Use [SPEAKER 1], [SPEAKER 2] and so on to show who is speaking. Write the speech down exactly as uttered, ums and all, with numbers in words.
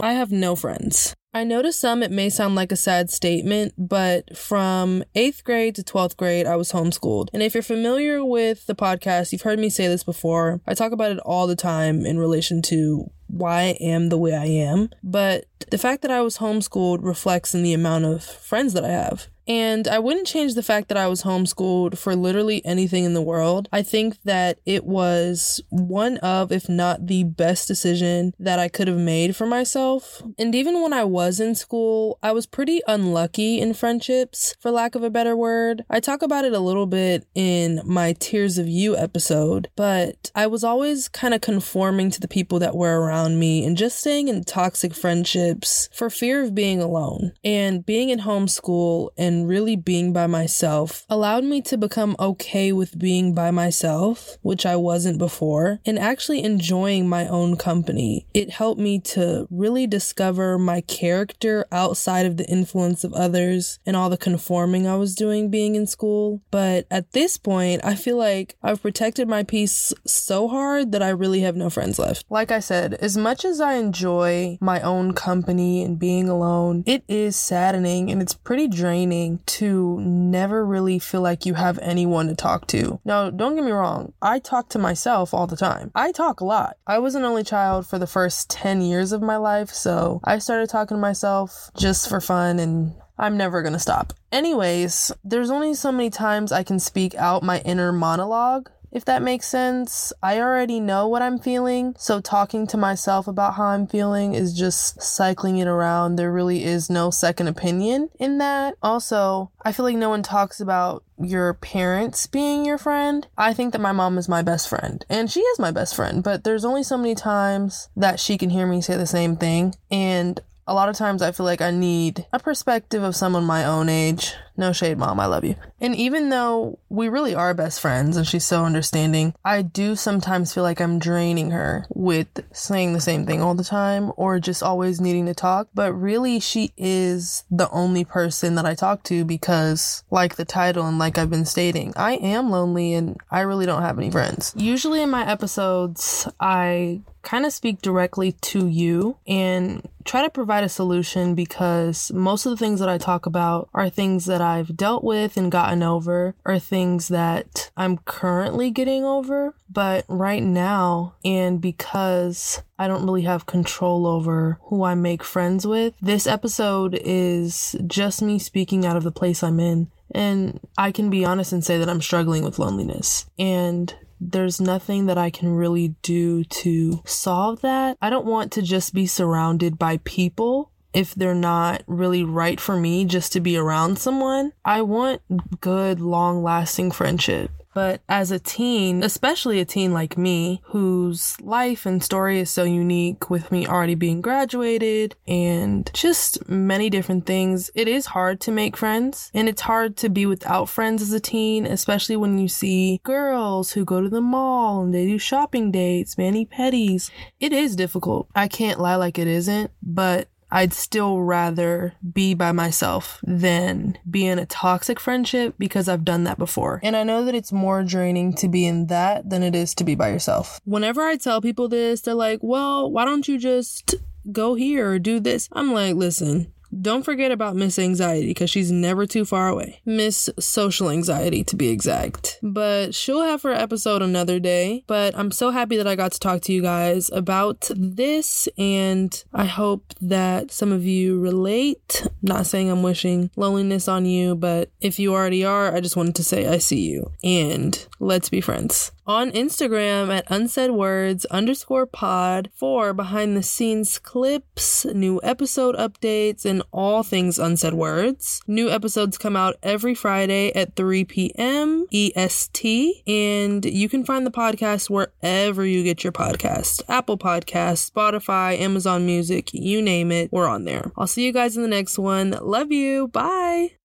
[SPEAKER 1] I have no friends. I know to some it may sound like a sad statement, but from eighth grade to twelfth grade, I was homeschooled. And if you're familiar with the podcast, you've heard me say this before. I talk about it all the time in relation to why I am the way I am. But the fact that I was homeschooled reflects in the amount of friends that I have. And I wouldn't change the fact that I was homeschooled for literally anything in the world. I think that it was one of, if not the best decision that I could have made for myself. And even when I was in school, I was pretty unlucky in friendships, for lack of a better word. I talk about it a little bit in my Tears of You episode, but I was always kind of conforming to the people that were around me and just staying in toxic friendships for fear of being alone. And being in homeschool and really being by myself allowed me to become okay with being by myself, which I wasn't before, and actually enjoying my own company. It helped me to really discover my character outside of the influence of others and all the conforming I was doing being in school. But at this point, I feel like I've protected my peace so hard that I really have no friends left. Like I said, as much as I enjoy my own company and being alone, it is saddening and it's pretty draining to never really feel like you have anyone to talk to. Now, don't get me wrong. I talk to myself all the time. I talk a lot. I was an only child for the first ten years of my life, so I started talking to myself just for fun, and I'm never gonna stop. Anyways, there's only so many times I can speak out my inner monologue, if that makes sense. I already know what I'm feeling, so talking to myself about how I'm feeling is just cycling it around. There really is no second opinion in that. Also, I feel like no one talks about your parents being your friend. I think that my mom is my best friend, and she is my best friend, but there's only so many times that she can hear me say the same thing, and a lot of times I feel like I need a perspective of someone my own age. No shade, Mom, I love you. And even though we really are best friends and she's so understanding, I do sometimes feel like I'm draining her with saying the same thing all the time or just always needing to talk. But really, she is the only person that I talk to because, like the title and like I've been stating, I am lonely and I really don't have any friends. Usually in my episodes, I kind of speak directly to you and try to provide a solution because most of the things that I talk about are things that I've dealt with and gotten over, or things that I'm currently getting over. But right now, and because I don't really have control over who I make friends with, this episode is just me speaking out of the place I'm in. And I can be honest and say that I'm struggling with loneliness. And there's nothing that I can really do to solve that. I don't want to just be surrounded by people if they're not really right for me just to be around someone. I want good, long-lasting friendship. But as a teen, especially a teen like me, whose life and story is so unique with me already being graduated and just many different things, it is hard to make friends. And it's hard to be without friends as a teen, especially when you see girls who go to the mall and they do shopping dates, mani-pedis. It is difficult. I can't lie like it isn't, but I'd still rather be by myself than be in a toxic friendship because I've done that before. And I know that it's more draining to be in that than it is to be by yourself. Whenever I tell people this, they're like, well, why don't you just go here or do this? I'm like, listen, don't forget about Miss Anxiety because she's never too far away. Miss Social Anxiety, to be exact. But she'll have her episode another day. But I'm so happy that I got to talk to you guys about this, and I hope that some of you relate. Not saying I'm wishing loneliness on you, but if you already are, I just wanted to say I see you. And let's be friends. On Instagram at unsaidwords underscore pod for behind the scenes clips, new episode updates, and all things Unsaid Words. New episodes come out every Friday at three p.m. E S T, and you can find the podcast wherever you get your podcast. Apple Podcasts, Spotify, Amazon Music, you name it, we're on there. I'll see you guys in the next one. Love you. Bye.